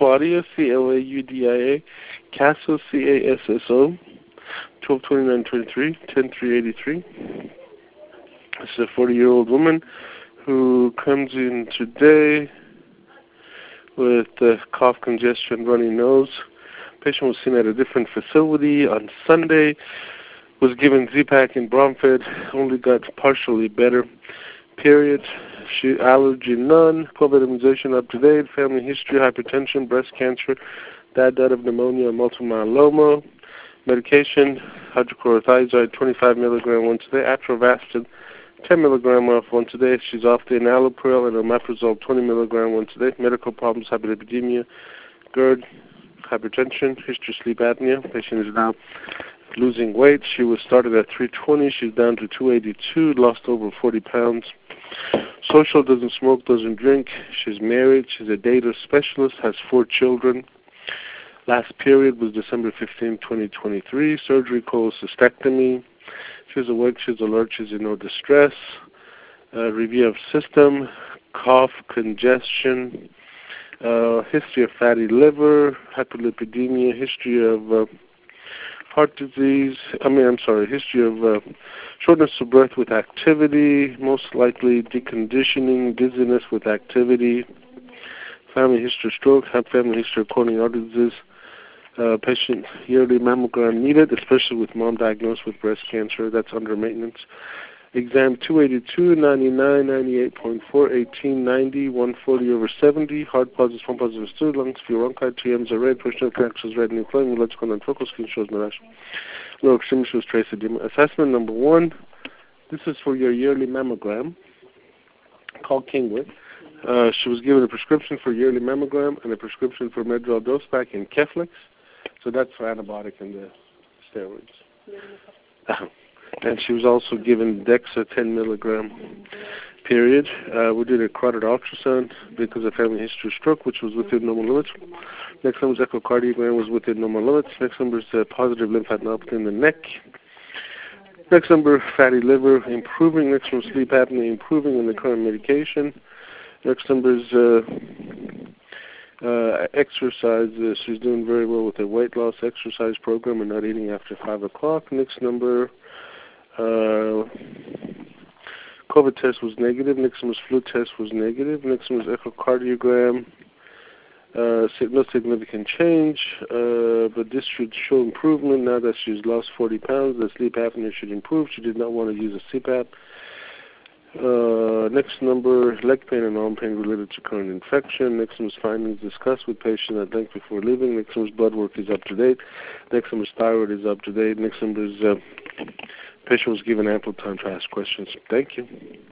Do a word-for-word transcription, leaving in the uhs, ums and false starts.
Claudia, C L A U D I A, Casso, C A S S O, twelve twenty-nine twenty-three, ten three eighty-three. This is a forty-year-old woman who comes in today with uh, cough, congestion, runny nose. Patient was seen at a different facility on Sunday, was given Z-Pak and Bromfed, only got partially better, period. She, allergy none, COVID immunization up to date, family history, hypertension, breast cancer, dad died of pneumonia and multiple myeloma, medication, hydrochlorothiazide, twenty-five milligram once a day, atrovastin, ten milligram off once a day. She's off the enalapril and omeprazole, twenty milligram once a day. Medical problems, hyperlipidemia, GERD, hypertension, history, sleep apnea. Patient is now losing weight. She was started at three twenty. She's down to two eighty-two, lost over forty pounds. Social, doesn't smoke, doesn't drink. She's married. She's a data specialist, has four children. Last period was December fifteenth, twenty twenty-three. Surgery, cholecystectomy. She's awake, she's alert, she's in no distress. Uh, review of system, cough, congestion, uh, history of fatty liver, hyperlipidemia, history of uh, heart disease, I mean, I'm sorry, history of uh, shortness of breath with activity, most likely deconditioning, dizziness with activity, family history of stroke, family history of coronary artery disease. Uh, patient yearly mammogram needed, especially with mom diagnosed with breast cancer. That's under maintenance. Exam two eighty-two, ninety-nine, ninety-eight point four, eighteen, ninety, one forty over seventy. Heart positive, phone positive, stood, lungs, few bronchi, T Ms are red, personal connections red, new flame, electrical non-focal skin shows mirage. Low extremity shows trace edema. Assessment number one. This is for your yearly mammogram called Kingwood. Uh, she was given a prescription for yearly mammogram and a prescription for Medrol Dospac and Keflex. So that's for antibiotic and the steroids. Uh, and she was also given Dexa ten milligram, period. Uh, we did a carotid ultrasound because of family history of stroke, which was within normal limits. Next number's echocardiogram was within normal limits. Next number's uh, positive lymphadenopathy in the neck. Next number, fatty liver, improving. Next one, sleep apnea, improving in the current medication. Next number's uh, Uh, exercise, uh, she's doing very well with her weight loss exercise program and not eating after five o'clock. Next number, uh, COVID test was negative. Next number's flu test was negative. Next number's echocardiogram, uh, no significant change, uh, but this should show improvement now that she's lost forty pounds. The sleep apnea should improve. She did not want to use a C PAP. Uh, next number, leg pain and arm pain related to current infection. Next number's findings discussed with patient at length before leaving. Next number's blood work is up to date. Next number's thyroid is up to date. Next number's uh, patient was given ample time to ask questions. Thank you.